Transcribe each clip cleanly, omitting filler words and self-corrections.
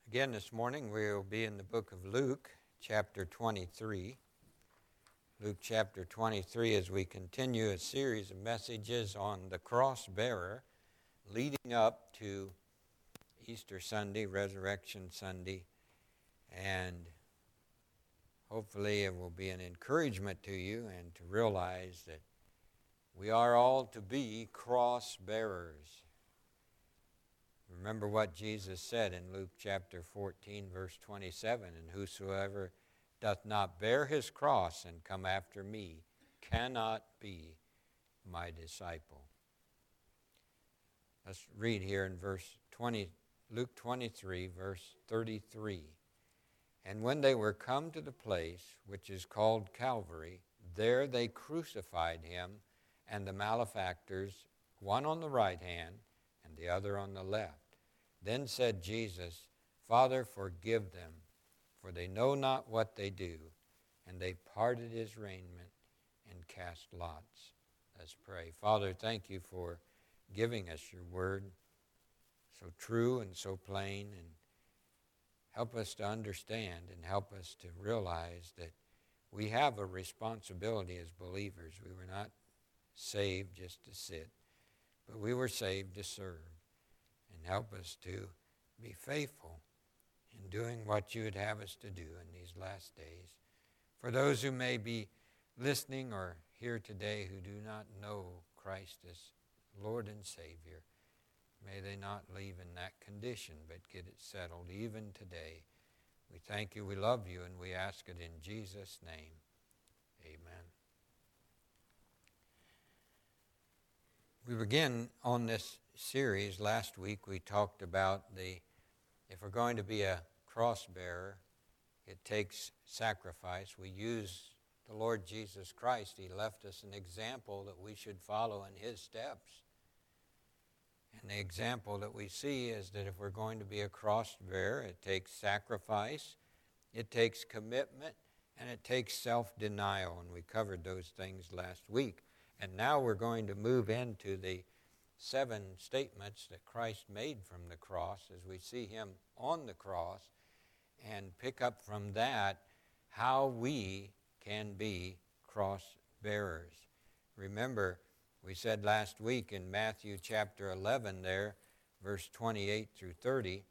Again this morning we will be in the book of Luke, chapter 23. Luke chapter 23 as we continue a series of messages on the cross bearer leading up to Easter Sunday, Resurrection Sunday, and hopefully it will be an encouragement to you and to realize that we are all to be cross bearers. Remember what Jesus said in Luke chapter 14, verse 27, "And whosoever doth not bear his cross and come after me cannot be my disciple." Let's read here in Luke 23, verse 33. "And when they were come to the place which is called Calvary, there they crucified him and the malefactors, one on the right hand and the other on the left. Then said Jesus, Father, forgive them, for they know not what they do. And they parted his raiment and cast lots." Let's pray. Father, thank you for giving us your word, so true and so plain, and help us to understand and help us to realize that we have a responsibility as believers. We were not saved just to sit, but we were saved to serve. And help us to be faithful in doing what you would have us to do in these last days. For those who may be listening or here today who do not know Christ as Lord and Savior, may they not leave in that condition, but get it settled even today. We thank you, we love you, and we ask it in Jesus' name. Amen. We begin on this series. Last week we talked about if we're going to be a cross bearer, it takes sacrifice. We use the Lord Jesus Christ. He left us an example that we should follow in his steps. And the example that we see is that if we're going to be a cross bearer, it takes sacrifice, it takes commitment, and it takes self-denial. And we covered those things last week. And now we're going to move into the 7 statements that Christ made from the cross as we see him on the cross, and pick up from that how we can be cross bearers. Remember, we said last week in Matthew chapter 11 there, verse 28 through 30,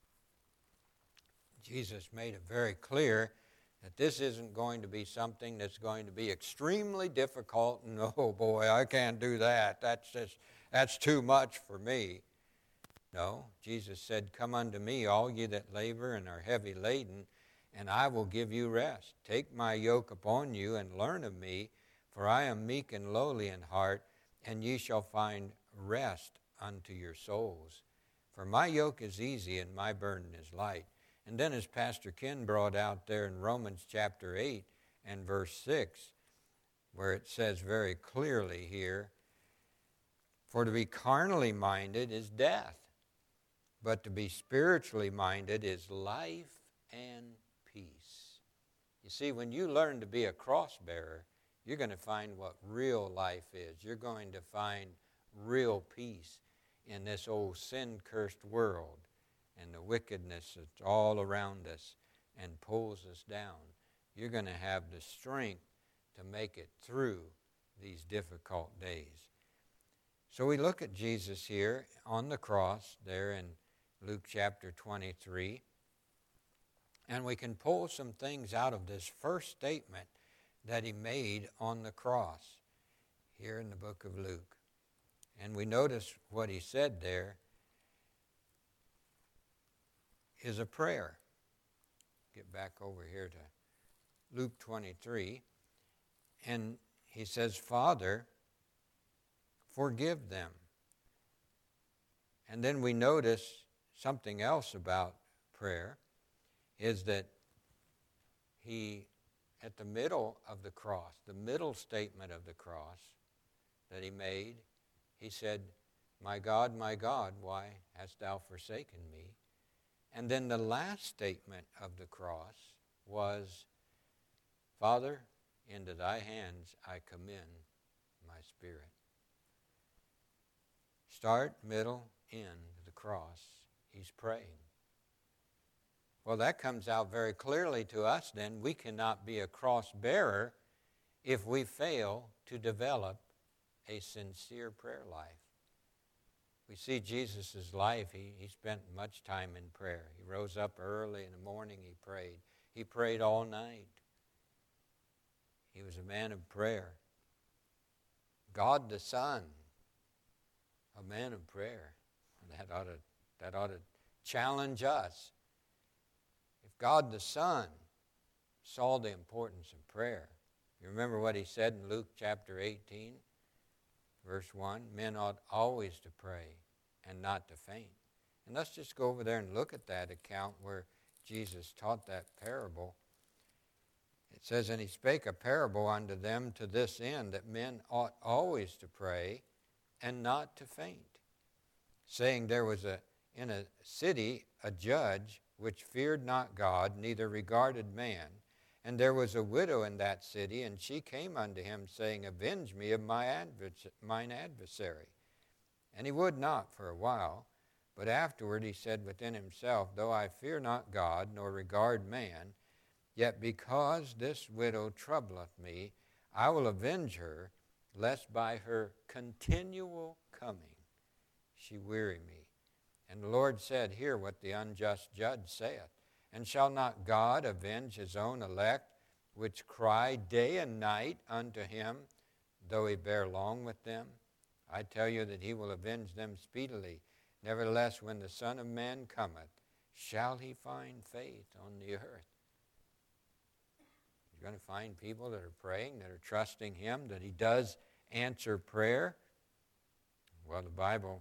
Jesus made it very clear that this isn't going to be something that's going to be extremely difficult, and oh boy, I can't do that. That's too much for me. No, Jesus said, "Come unto me, all ye that labor and are heavy laden, and I will give you rest. Take my yoke upon you and learn of me, for I am meek and lowly in heart, and ye shall find rest unto your souls. For my yoke is easy and my burden is light." And then as Pastor Ken brought out there in Romans chapter 8 and verse 6, where it says very clearly here, "For to be carnally minded is death, but to be spiritually minded is life and peace." You see, when you learn to be a cross bearer, you're going to find what real life is. You're going to find real peace in this old sin-cursed world and the wickedness that's all around us and pulls us down. You're going to have the strength to make it through these difficult days. So we look at Jesus here on the cross there in Luke chapter 23, and we can pull some things out of this first statement that he made on the cross here in the book of Luke. And we notice what he said there is a prayer. Get back over here to Luke 23. And he says, "Father, forgive them." And then we notice something else about prayer, is that he, at the middle of the cross, the middle statement of the cross that he made, he said, my God, why hast thou forsaken me?" And then the last statement of the cross was, "Father, into thy hands I commend my spirit." Start, middle, end of the cross. He's praying. Well, that comes out very clearly to us then. We cannot be a cross bearer if we fail to develop a sincere prayer life. We see Jesus' life. He spent much time in prayer. He rose up early in the morning, he prayed. He prayed all night. He was a man of prayer. God the Son, a man of prayer. That ought to challenge us. If God the Son saw the importance of prayer, you remember what he said in Luke chapter 18, verse 1? Men ought always to pray and not to faint. And let's just go over there and look at that account where Jesus taught that parable. It says, and he spake a parable unto them to this end, that men ought always to pray and not to faint, saying there was in a city a judge which feared not God, neither regarded man. And there was a widow in that city, and she came unto him, saying, avenge me of mine adversary. And he would not for a while, but afterward he said within himself, though I fear not God, nor regard man, yet because this widow troubleth me, I will avenge her, lest by her continual coming she weary me. And the Lord said, hear what the unjust judge saith. And shall not God avenge his own elect, which cry day and night unto him, though he bear long with them? I tell you that he will avenge them speedily. Nevertheless, when the Son of Man cometh, shall he find faith on the earth? You're going to find people that are praying, that are trusting him, that he does answer prayer. Well, the Bible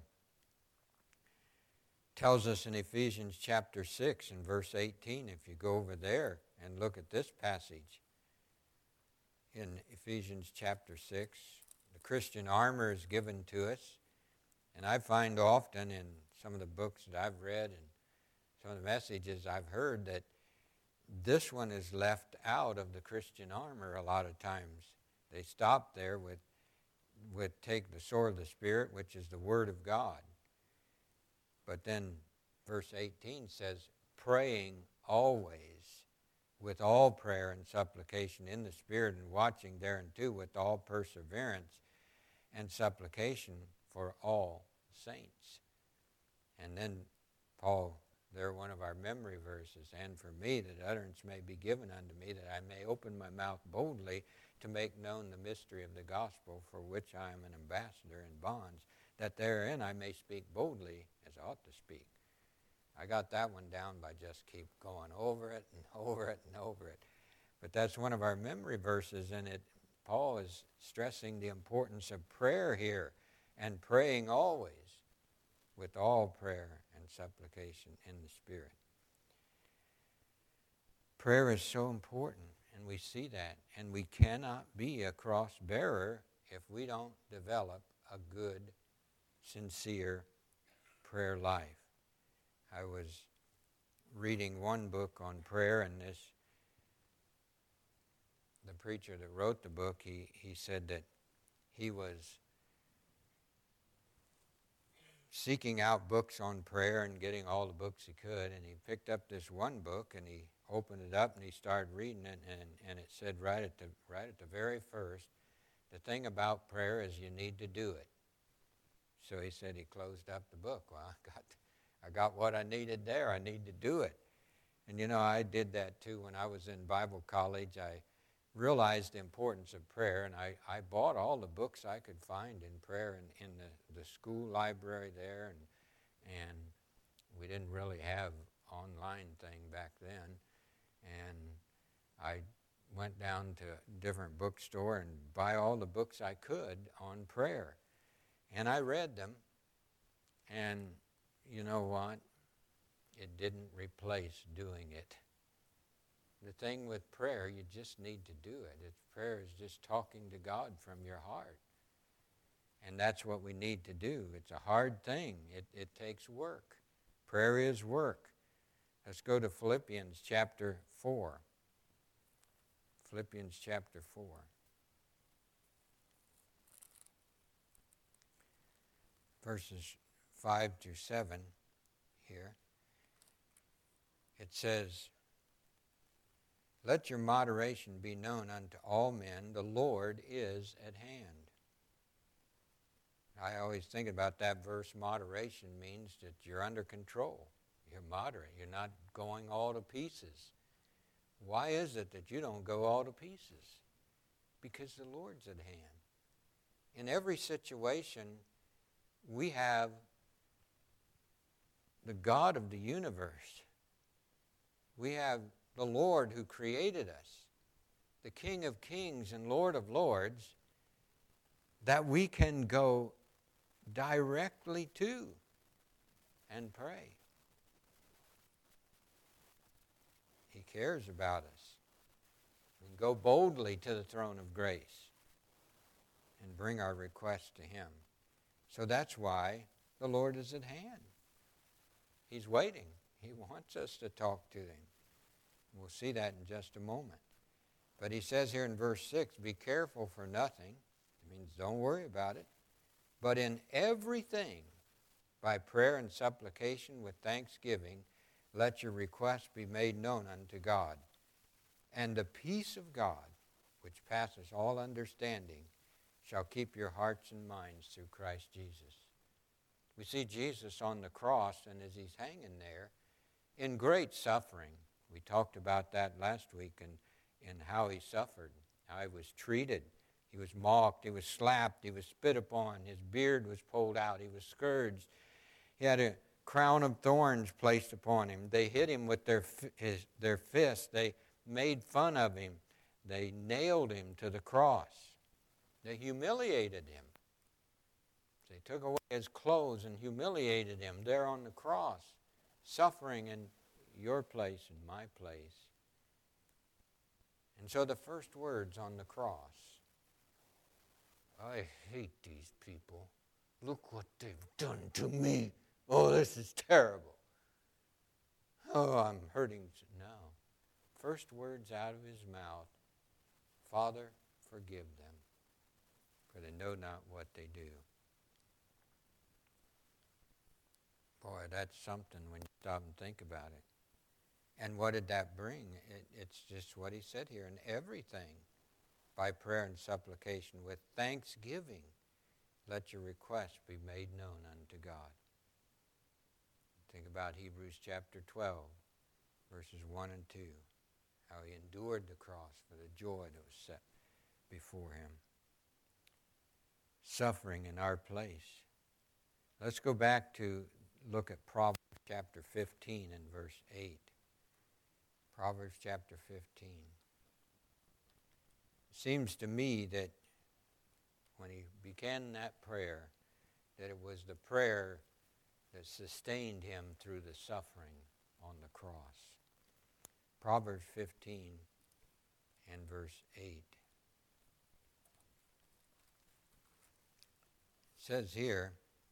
tells us in Ephesians chapter 6 and verse 18, if you go over there and look at this passage, in Ephesians chapter 6, the Christian armor is given to us. And I find often in some of the books that I've read and some of the messages I've heard that this one is left out of the Christian armor a lot of times. They stop there with take the sword of the Spirit, which is the Word of God. But then verse 18 says, praying always with all prayer and supplication in the Spirit, and watching thereunto with all perseverance and supplication for all saints. And then Paul, there one of our memory verses, and for me that utterance may be given unto me, that I may open my mouth boldly to make known the mystery of the gospel, for which I am an ambassador in bonds, that therein I may speak boldly as I ought to speak. I got that one down by just keep going over it and over it and over it. But that's one of our memory verses, and Paul is stressing the importance of prayer here, and praying always with all prayer and supplication in the Spirit. Prayer is so important, and we see that. And we cannot be a cross bearer if we don't develop a good, sincere prayer life. I was reading one book on prayer, and the preacher that wrote the book, he said that he was seeking out books on prayer and getting all the books he could, and he picked up this one book and he opened it up and he started reading it, and it said right at the very first, the thing about prayer is you need to do it. So he said he closed up the book. Well, I got what I needed there. I need to do it. And you know, I did that too when I was in Bible college. I realized the importance of prayer, and I bought all the books I could find in prayer in the school library there, and we didn't really have online thing back then. And I went down to a different bookstore and buy all the books I could on prayer. And I read them, and you know what? It didn't replace doing it. The thing with prayer, you just need to do it. Prayer is just talking to God from your heart. And that's what we need to do. It's a hard thing. It takes work. Prayer is work. Let's go to Philippians chapter 4. Philippians chapter 4. Verses 5 through 7 here. It says, let your moderation be known unto all men, the Lord is at hand. I always think about that verse, moderation means that you're under control. You're moderate. You're not going all to pieces. Why is it that you don't go all to pieces? Because the Lord's at hand. In every situation, we have the God of the universe. We have the Lord who created us, the King of kings and Lord of lords, that we can go directly to and pray. He cares about us. We can go boldly to the throne of grace and bring our requests to Him. So that's why the Lord is at hand. He's waiting. He wants us to talk to Him. We'll see that in just a moment. But He says here in verse 6, be careful for nothing. It means don't worry about it. But in everything, by prayer and supplication with thanksgiving, let your requests be made known unto God. And the peace of God, which passes all understanding, shall keep your hearts and minds through Christ Jesus. We see Jesus on the cross, and as He's hanging there, in great suffering. We talked about that last week and how He suffered, how He was treated. He was mocked, He was slapped, He was spit upon, His beard was pulled out, He was scourged. He had a crown of thorns placed upon Him. They hit Him with their fists. They made fun of Him. They nailed Him to the cross. They humiliated Him. They took away His clothes and humiliated Him there on the cross, suffering in your place and my place. And so the first words on the cross, I hate these people. Look what they've done to me. Oh, this is terrible. Oh, I'm hurting. No. First words out of His mouth, Father, forgive them, for they know not what they do. Boy, that's something when you stop and think about it. And what did that bring? It's just what He said here. In everything, by prayer and supplication, with thanksgiving, let your requests be made known unto God. Think about Hebrews chapter 12, verses 1 and 2, how He endured the cross for the joy that was set before Him, suffering in our place. Let's go back to look at Proverbs chapter 15 and verse 8. Proverbs chapter 15. It seems to me that when he began that prayer, that it was the prayer that sustained him through the suffering on the cross. Proverbs 15 and verse 8. It says here,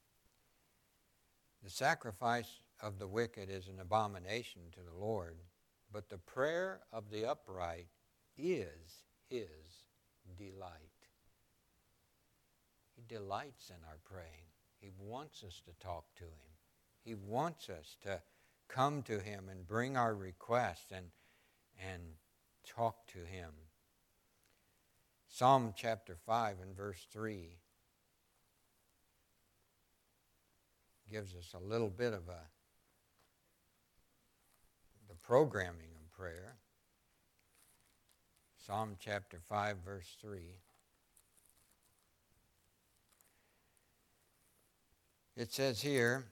the sacrifice of the wicked is an abomination to the Lord, but the prayer of the upright is His delight. He delights in our praying. He wants us to talk to Him. He wants us to come to Him and bring our requests and talk to Him. Psalm chapter 5 and verse 3 gives us a little bit of the programming of prayer. Psalm chapter 5 verse 3. It says here,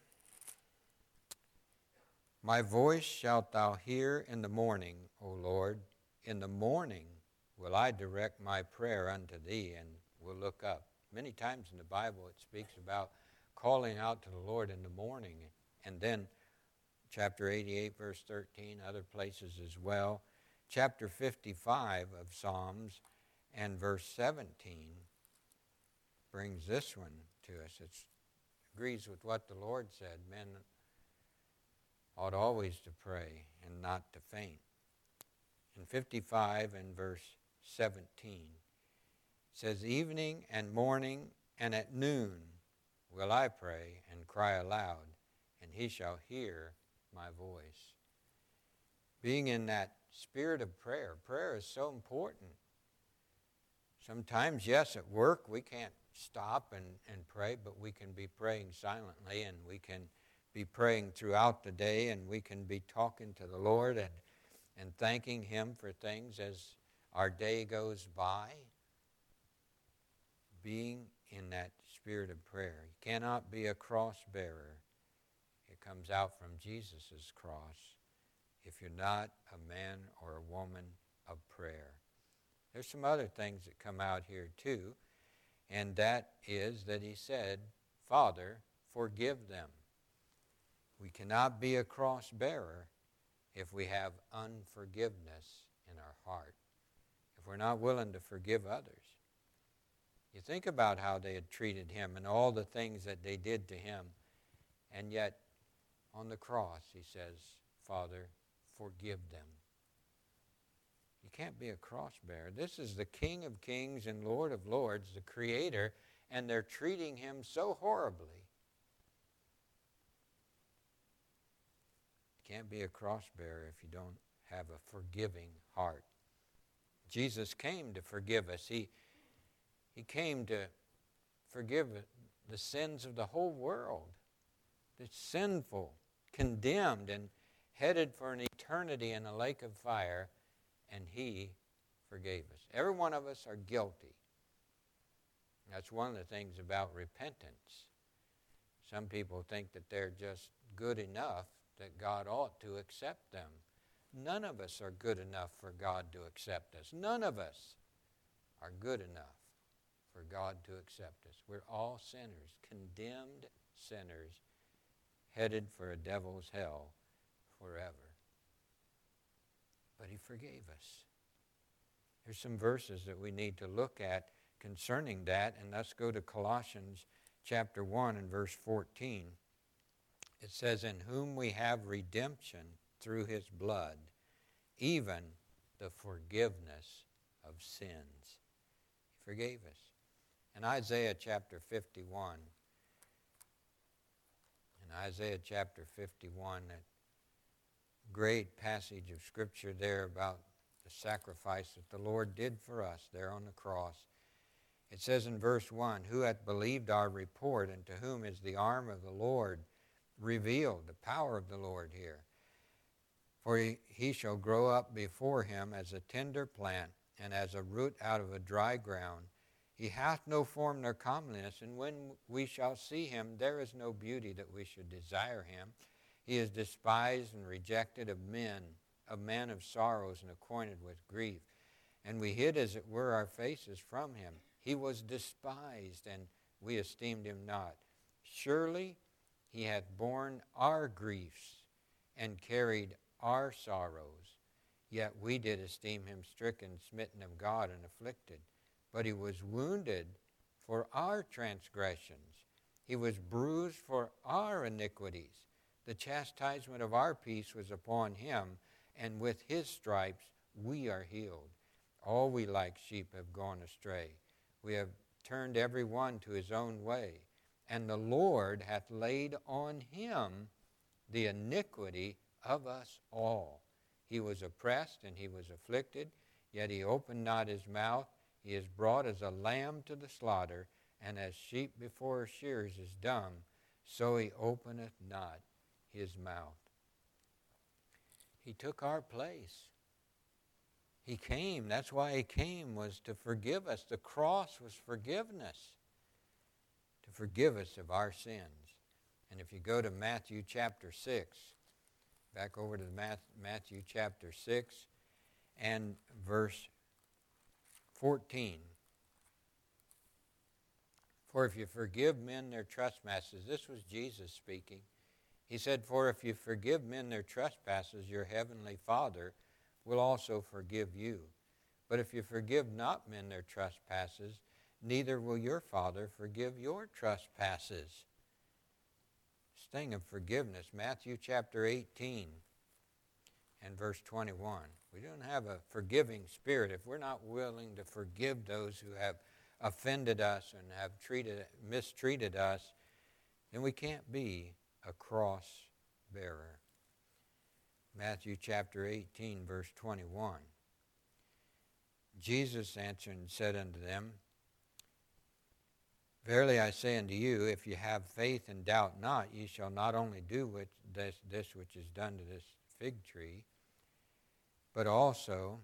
my voice shalt thou hear in the morning, O Lord. In the morning will I direct my prayer unto thee, and will look up. Many times in the Bible it speaks about calling out to the Lord in the morning. And then chapter 88, verse 13, other places as well. Chapter 55 of Psalms and verse 17 brings this one to us. It agrees with what the Lord said. Men ought always to pray and not to faint. In 55 and verse 17, it says, evening and morning and at noon will I pray and cry aloud, and He shall hear my voice. being in that spirit of prayer. Prayer is so important. Sometimes, yes, at work we can't stop and pray, but we can be praying silently, and we can be praying throughout the day, and we can be talking to the Lord and thanking Him for things as our day goes by. Being in that spirit of prayer. You cannot be a cross bearer. It comes out from Jesus' cross if you're not a man or a woman of prayer. There's some other things that come out here too, and that is that he said, Father, forgive them. We cannot be a cross bearer if we have unforgiveness in our heart, if we're not willing to forgive others. You think about how they had treated him and all the things that they did to him, and yet on the cross he says, Father, forgive them. You can't be a cross bearer. This is the King of Kings and Lord of Lords, the Creator, and they're treating him so horribly. You can't be a cross bearer if you don't have a forgiving heart. Jesus came to forgive us. He came to forgive the sins of the whole world. That's sinful, condemned, and headed for an eternity in a lake of fire, and He forgave us. Every one of us are guilty. That's one of the things about repentance. Some people think that they're just good enough that God ought to accept them. None of us are good enough for God to accept us. None of us are good enough for God to accept us. We're all sinners, condemned sinners, headed for a devil's hell forever. But He forgave us. There's some verses that we need to look at concerning that, and let's go to Colossians chapter 1 and verse 14. It says, in whom we have redemption through His blood, even the forgiveness of sins. He forgave us. In Isaiah chapter 51, that great passage of Scripture there about the sacrifice that the Lord did for us there on the cross. It says in verse 1, who hath believed our report, and to whom is the arm of the Lord revealed, the power of the Lord here. For he shall grow up before him as a tender plant, and as a root out of a dry ground. He hath no form nor comeliness, and when we shall see him, there is no beauty that we should desire him. He is despised and rejected of men, a man of sorrows and acquainted with grief. And we hid, as it were, our faces from him. He was despised, and we esteemed him not. Surely he hath borne our griefs and carried our sorrows. Yet we did esteem him stricken, smitten of God, and afflicted. But he was wounded for our transgressions. He was bruised for our iniquities. The chastisement of our peace was upon him, and with his stripes we are healed. All we like sheep have gone astray. We have turned every one to his own way. And the Lord hath laid on him the iniquity of us all. He was oppressed and he was afflicted, yet he opened not his mouth. He is brought as a lamb to the slaughter, and as sheep before her shearers is dumb, so he openeth not his mouth. He took our place. He came. That's why he came, was to forgive us. The cross was forgiveness, to forgive us of our sins. And if you go to Matthew chapter 6, back over to Matthew chapter 6 and verse 14. For if you forgive men their trespasses, this was Jesus speaking. He said, for if you forgive men their trespasses, your heavenly Father will also forgive you. But if you forgive not men their trespasses, neither will your Father forgive your trespasses. This thing of forgiveness, Matthew chapter 18 and verse 21. We don't have a forgiving spirit if we're not willing to forgive those who have offended us and have mistreated us, then we can't be a cross bearer. Matthew chapter 18, verse 21. Jesus answered and said unto them, Verily I say unto you, if you have faith and doubt not, ye shall not only do this which is done to this fig tree, but also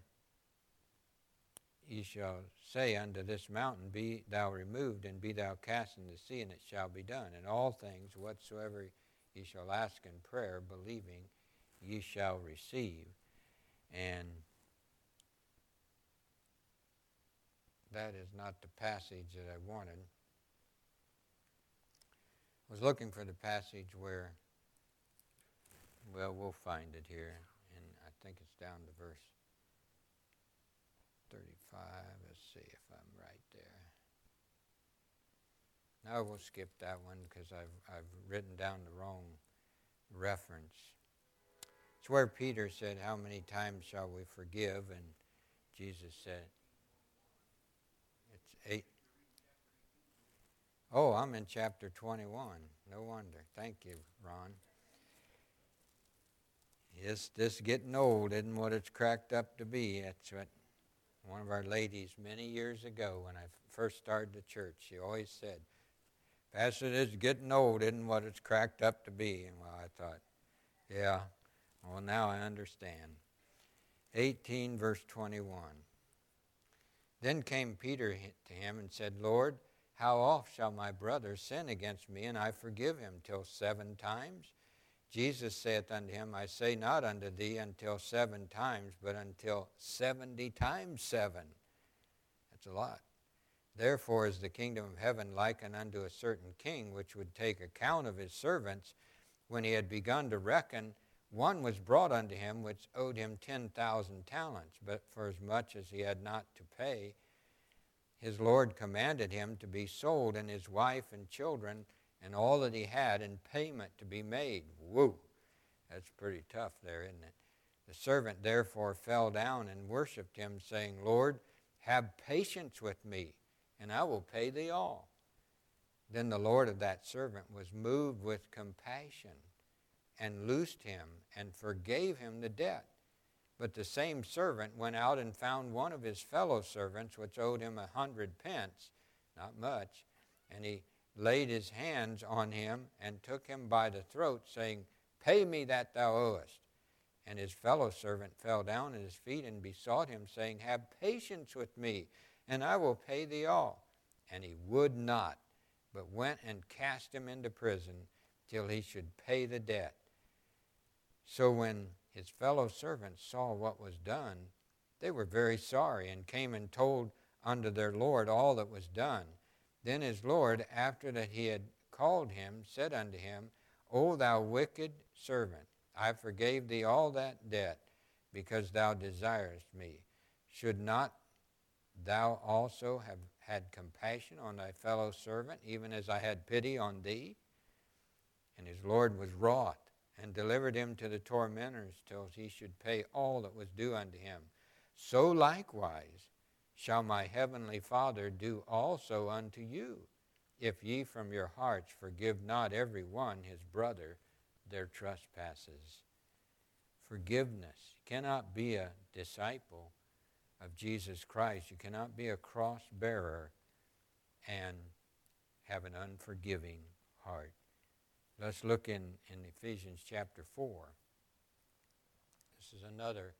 ye shall say unto this mountain, Be thou removed, and be thou cast into the sea, and it shall be done. And all things whatsoever ye shall ask in prayer, believing, ye shall receive. And that is not the passage that I wanted. I was looking for the passage where, well, we'll find it here, and I think it's down to verse 35. Let's see if I'm right there. Now we'll skip that one because I've written down the wrong reference. It's where Peter said, How many times shall we forgive? And Jesus said, it's 8. Oh, I'm in chapter 21. No wonder. Thank you, Ron. This getting old isn't what it's cracked up to be. That's what one of our ladies many years ago when I first started the church, she always said, Pastor, this getting old isn't what it's cracked up to be. And well, I thought, yeah, well, now I understand. 18, verse 21. Then came Peter to him and said, Lord, how oft shall my brother sin against me, and I forgive him? Till 7 times? Jesus saith unto him, I say not unto thee until 7 times, but until 70 times 7. That's a lot. Therefore is the kingdom of heaven likened unto a certain king, which would take account of his servants. When he had begun to reckon, one was brought unto him, which owed him 10,000 talents. But for as much as he had not to pay, his Lord commanded him to be sold, and his wife and children, and all that he had, in payment to be made. Woo! That's pretty tough there, isn't it? The servant therefore fell down and worshipped him, saying, Lord, have patience with me, and I will pay thee all. Then the Lord of that servant was moved with compassion, and loosed him, and forgave him the debt. But the same servant went out and found one of his fellow servants, which owed him 100 pence, not much, and he laid his hands on him, and took him by the throat, saying, Pay me that thou owest. And his fellow servant fell down at his feet, and besought him, saying, Have patience with me, and I will pay thee all. And he would not, but went and cast him into prison, till he should pay the debt. So when his fellow servants saw what was done, they were very sorry, and came and told unto their Lord all that was done. Then his Lord, after that he had called him, said unto him, O thou wicked servant, I forgave thee all that debt, because thou desirest me. Should not thou also have had compassion on thy fellow servant, even as I had pity on thee? And his Lord was wroth, and delivered him to the tormentors, till he should pay all that was due unto him. So likewise shall my heavenly Father do also unto you, if ye from your hearts forgive not every one his brother their trespasses. Forgiveness. You cannot be a disciple of Jesus Christ. You cannot be a cross bearer and have an unforgiving heart. Let's look in Ephesians chapter 4. This is another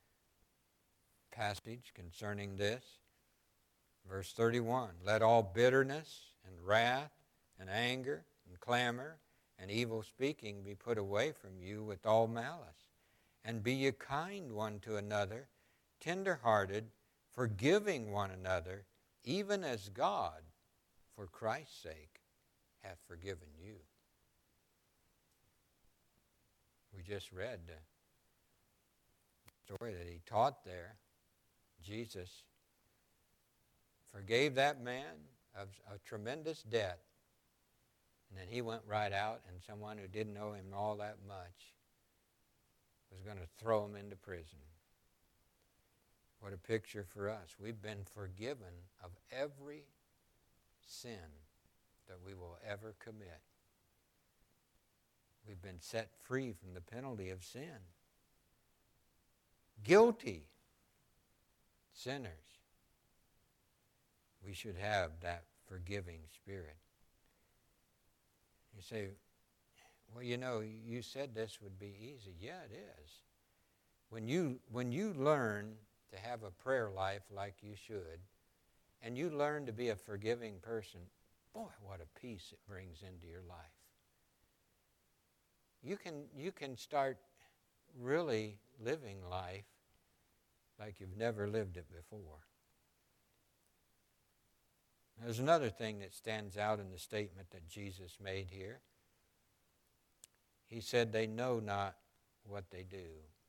passage concerning this. Verse 31, Let all bitterness and wrath and anger and clamor and evil speaking be put away from you with all malice. And be ye kind one to another, tender-hearted, forgiving one another, even as God, for Christ's sake, hath forgiven you. We just read the story that he taught there. Jesus forgave that man of a tremendous debt, and then he went right out, and someone who didn't know him all that much was going to throw him into prison. What a picture for us. We've been forgiven of every sin that we will ever commit. We've been set free from the penalty of sin. guilty sinners, we should have that forgiving spirit. You say, well, you said this would be easy. Yeah, it is. When you learn to have a prayer life like you should, and you learn to be a forgiving person, boy, what a peace it brings into your life. You can start really living life like you've never lived it before. There's another thing that stands out in the statement that Jesus made here. He said, they know not what they do.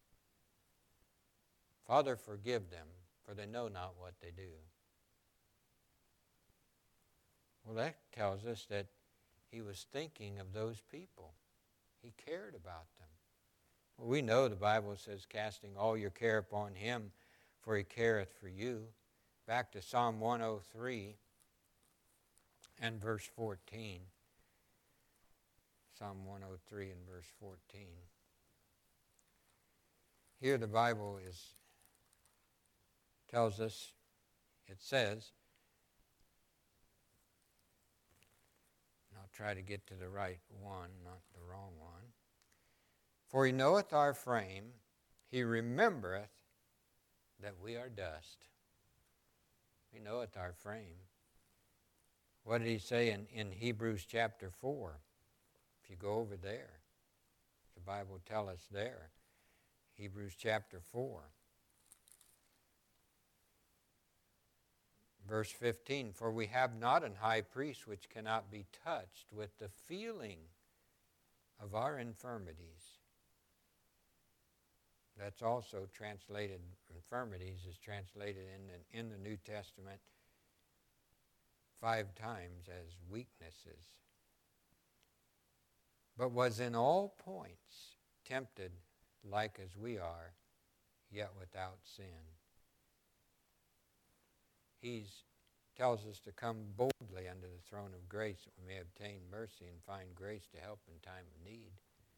Father, forgive them, for they know not what they do. Well, that tells us that he was thinking of those people. He cared about them. Well, we know the Bible says, casting all your care upon him, for he careth for you. Back to Psalm 103 and verse 14. Psalm 103 and verse 14. Here the Bible tells us, it says, and I'll try to get to the right one, not the wrong one. For he knoweth our frame, he remembereth that we are dust. He knoweth our frame. What did he say in Hebrews chapter 4? If you go over there, the Bible tells us there, Hebrews chapter 4. Verse 15, for we have not an high priest which cannot be touched with the feeling of our infirmities. That's also translated, infirmities is translated in the New Testament 5 times as weaknesses. But was in all points tempted like as we are, yet without sin. He tells us to come boldly under the throne of grace that we may obtain mercy and find grace to help in time of need.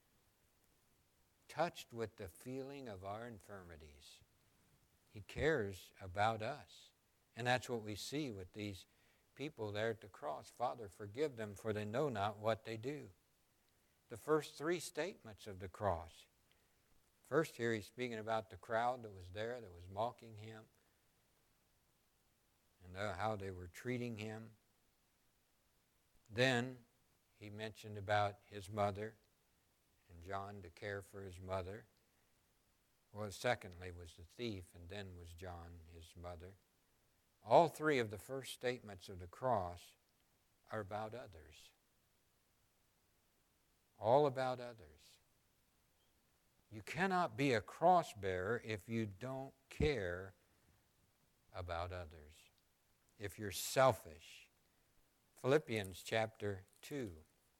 Touched with the feeling of our infirmities. He cares about us. And that's what we see with these people there at the cross. Father, forgive them, for they know not what they do. The first 3 statements of the cross. First here he's speaking about the crowd that was there, that was mocking him, and how they were treating him. Then he mentioned about his mother, and John to care for his mother. Well, secondly was the thief, and then was John, his mother. All 3 of the first statements of the cross are about others. All about others. You cannot be a cross bearer if you don't care about others, if you're selfish. Philippians chapter 2.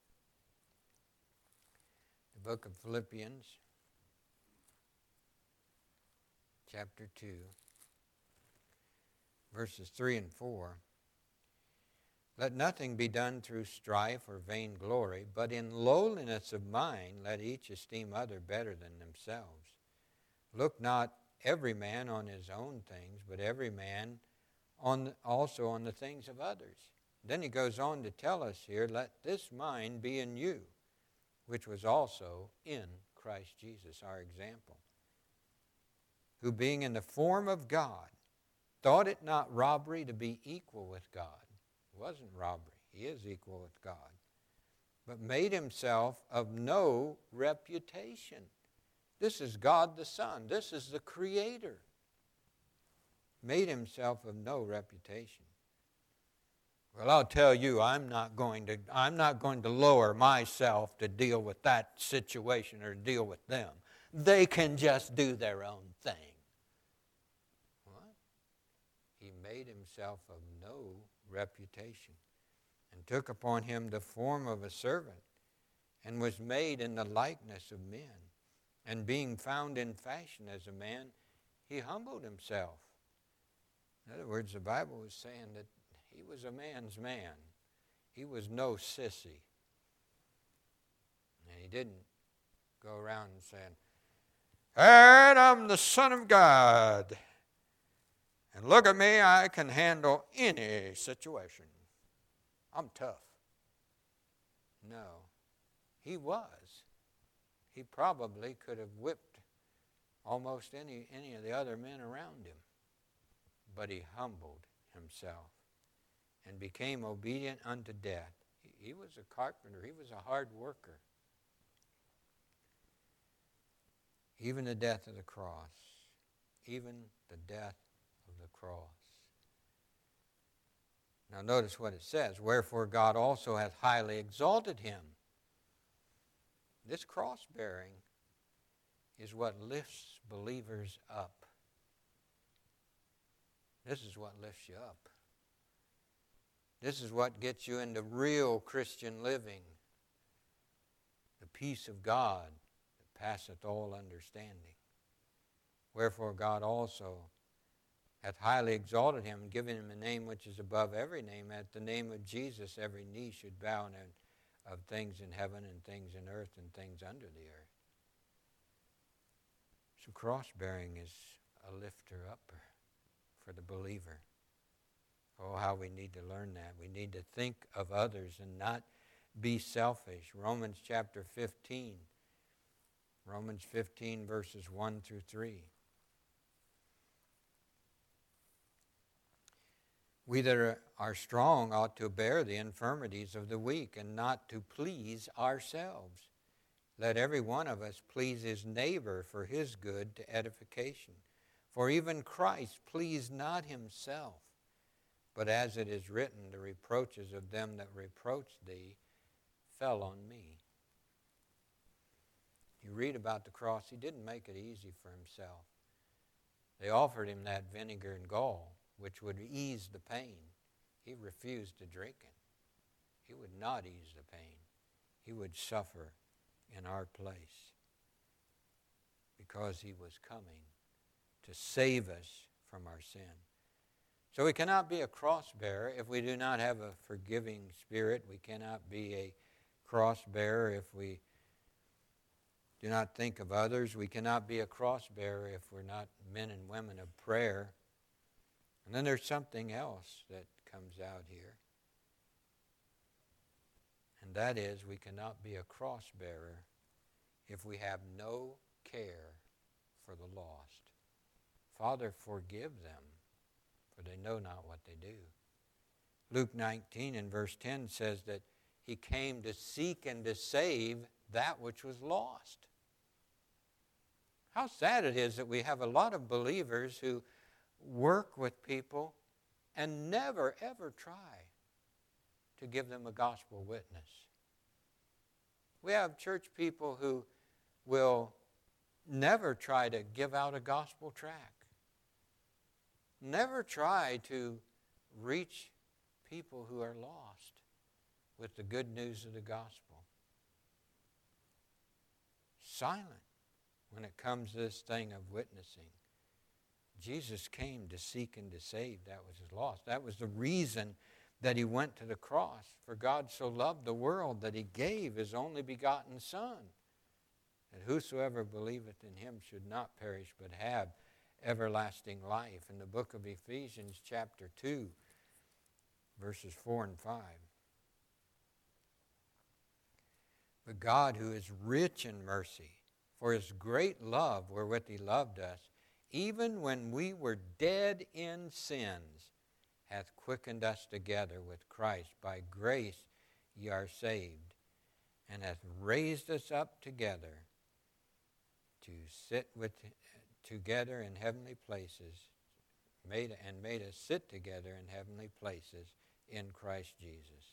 The book of Philippians chapter 2, verses 3 and 4. Let nothing be done through strife or vainglory, but in lowliness of mind let each esteem other better than themselves. Look not every man on his own things, but every man also on the things of others. Then he goes on to tell us here, let this mind be in you, which was also in Christ Jesus, our example, who being in the form of God, thought it not robbery to be equal with God. It wasn't robbery. He is equal with God. But made himself of no reputation. This is God the Son. This is the Creator. Made himself of no reputation. Well, I'll tell you, I'm not going to lower myself to deal with that situation or deal with them. They can just do their own thing. What? He made himself of no reputation, and took upon him the form of a servant, and was made in the likeness of men. And being found in fashion as a man, he humbled himself. In other words, the Bible was saying that he was a man's man. He was no sissy. And he didn't go around and saying, And I'm the Son of God. And look at me, I can handle any situation. I'm tough. No, he was. He probably could have whipped almost any of the other men around him. But he humbled himself and became obedient unto death. He was a carpenter. He was a hard worker. Even the death of the cross. Even the death of the cross. Now notice what it says. Wherefore God also hath highly exalted him. This cross-bearing is what lifts believers up. This is what lifts you up. This is what gets you into real Christian living. The peace of God that passeth all understanding. Wherefore God also hath highly exalted him, and given him a name which is above every name. At the name of Jesus every knee should bow, and of things in heaven and things in earth and things under the earth. So cross-bearing is a lifter-upper for the believer. Oh, how we need to learn that. We need to think of others and not be selfish. Romans chapter 15. Romans 15 verses 1 through 3. We that are strong ought to bear the infirmities of the weak and not to please ourselves. Let every one of us please his neighbor for his good to edification. For even Christ pleased not himself, but as it is written, the reproaches of them that reproached thee fell on me. You read about the cross, he didn't make it easy for himself. They offered him that vinegar and gall, which would ease the pain. He refused to drink it. He would not ease the pain. He would suffer in our place because he was coming to save us from our sin. So we cannot be a cross-bearer if we do not have a forgiving spirit. We cannot be a cross-bearer if we do not think of others. We cannot be a cross-bearer if we're not men and women of prayer. And then there's something else that comes out here. And that is, we cannot be a cross-bearer if we have no care for the lost. Father, forgive them, for they know not what they do. Luke 19 and verse 10 says that he came to seek and to save that which was lost. How sad it is that we have a lot of believers who work with people and never, ever try to give them a gospel witness. We have church people who will never try to give out a gospel tract. Never try to reach people who are lost with the good news of the gospel. Silent when it comes to this thing of witnessing. Jesus came to seek and to save that which is lost. That was the reason that he went to the cross. For God so loved the world that he gave his only begotten Son, that whosoever believeth in him should not perish but have everlasting life. In the book of Ephesians chapter 2, verses 4 and 5. But God, who is rich in mercy, for his great love wherewith he loved us, even when we were dead in sins, hath quickened us together with Christ. By grace ye are saved, and hath raised us up together to sit together in heavenly places, made us sit together in heavenly places in Christ Jesus.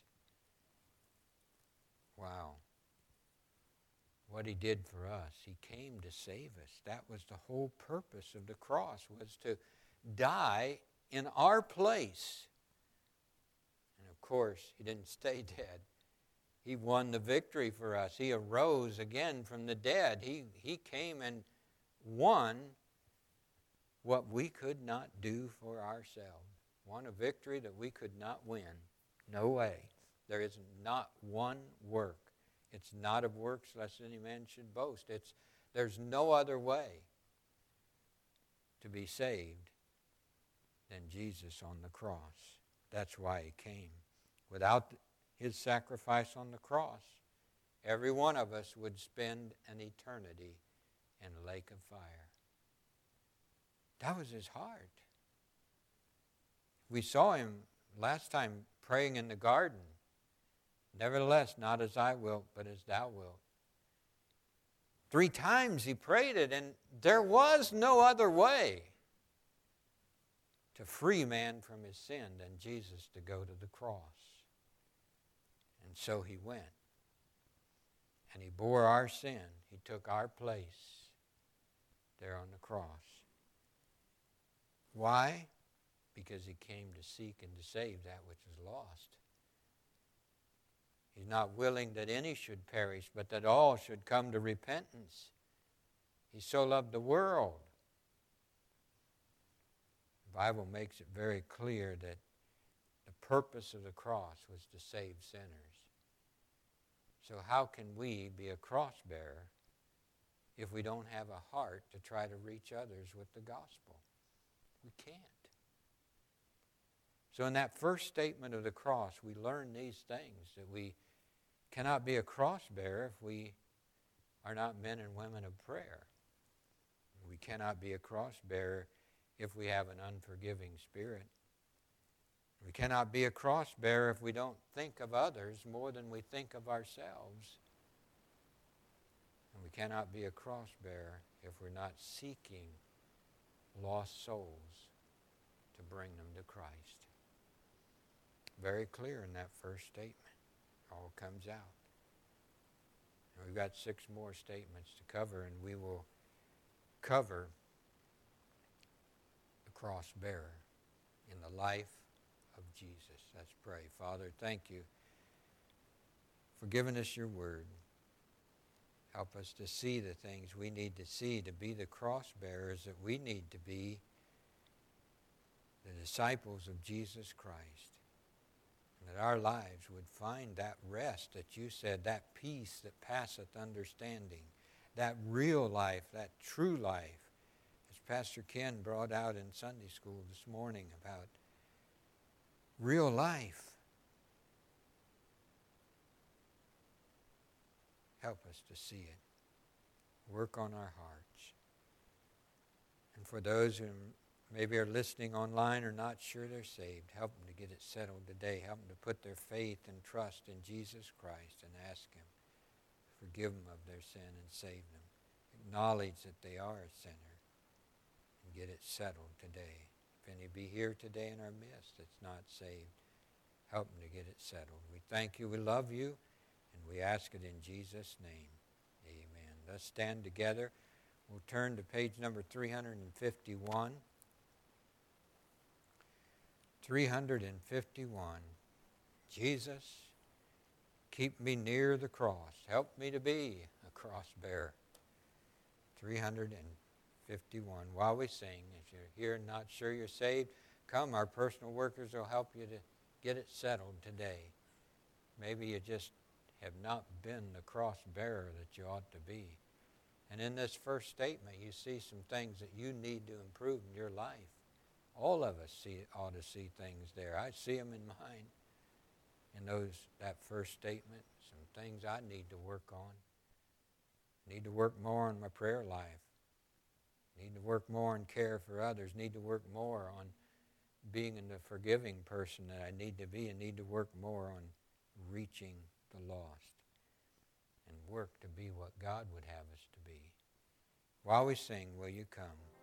Wow. What he did for us. He came to save us. That was the whole purpose of the cross, was to die in our place. And of course, he didn't stay dead. He won the victory for us. He arose again from the dead. He came and won what we could not do for ourselves. Won a victory that we could not win. No way. There is not one work. It's not of works lest any man should boast. There's no other way. to be saved than Jesus on the cross. That's why he came. Without his sacrifice on the cross, every one of us would spend an eternity in a lake of fire. That was his heart. We saw him last time praying in the garden. Nevertheless, not as I will, but as thou wilt. 3 times he prayed it, and there was no other way to free man from his sin than Jesus to go to the cross. And so he went. And he bore our sin. He took our place there on the cross. Why? Because he came to seek and to save that which is lost. He's not willing that any should perish, but that all should come to repentance. He so loved the world. The Bible makes it very clear that the purpose of the cross was to save sinners. So how can we be a cross bearer if we don't have a heart to try to reach others with the gospel? We can't. So in that first statement of the cross, we learn these things, that we cannot be a cross bearer if we are not men and women of prayer. We cannot be a cross bearer if we have an unforgiving spirit. We cannot be a cross bearer if we don't think of others more than we think of ourselves. And we cannot be a cross bearer if we're not seeking lost souls to bring them to Christ. Very clear in that first statement. All comes out. And we've got 6 more statements to cover, and we will cover the cross bearer in the life of Jesus. Let's pray. Father, thank you for giving us your word. Help us to see the things we need to see, to be the cross bearers that we need to be, the disciples of Jesus Christ. And that our lives would find that rest that you said, that peace that passeth understanding, that real life, that true life, as Pastor Ken brought out in Sunday school this morning about real life. Help us to see it. Work on our hearts. And for those who maybe are listening online or not sure they're saved, help them to get it settled today. Help them to put their faith and trust in Jesus Christ and ask him to forgive them of their sin and save them. Acknowledge that they are a sinner and get it settled today. If any be here today in our midst that's not saved, help them to get it settled. We thank you, we love you, and we ask it in Jesus' name. Amen. Let's stand together. We'll turn to page number 351. 351. Jesus, keep me near the cross. Help me to be a cross bearer. 351. While we sing, if you're here and not sure you're saved, come. Our personal workers will help you to get it settled today. Maybe you just have not been the cross bearer that you ought to be. And in this first statement, you see some things that you need to improve in your life. All of us ought to see things there. I see them in mine. In that first statement, some things I need to work on. Need to work more on my prayer life. Need to work more on care for others. Need to work more on being the forgiving person that I need to be, and need to work more on reaching the lost. And work to be what God would have us to be. While we sing, will you come?